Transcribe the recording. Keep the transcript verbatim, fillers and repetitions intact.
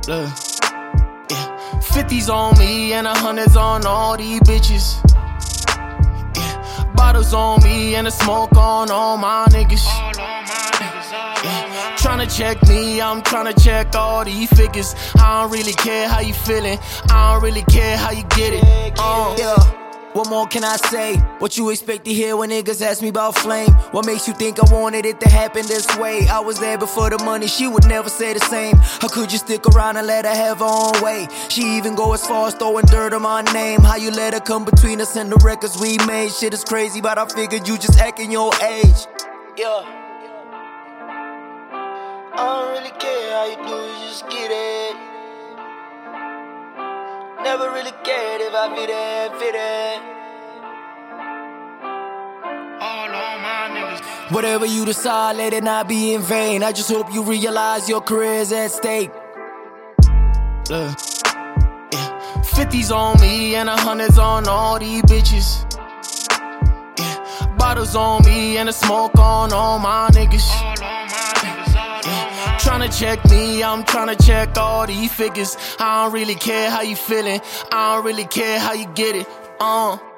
Look, yeah. fifties on me and a hundreds on all these bitches. Yeah. Bottles on me and the smoke on all my niggas. Yeah. Tryna check me, I'm tryna check all these figures. I don't really care how you feeling, I don't really care how you get it. Uh. Yeah. What more can I say? What you expect to hear when niggas ask me about flame? What makes you think I wanted it to happen this way? I was there before the money, she would never say the same. How could you stick around and let her have her own way? She even go as far as throwing dirt on my name. How you let her come between us and the records we made? Shit is crazy, but I figured you just acting your age. Yeah. I don't really care how you do it, just get it. Never really cared if I fit it, fit it. All on my niggas. Whatever you decide, let it not be in vain. I just hope you realize your career is at stake. Look, yeah. fifties on me and a hundreds on all these bitches. Yeah. Bottles on me and the smoke on all my niggas. Tryna check me, I'm tryna check all these figures. I don't really care how you feeling, I don't really care how you get it. Uh.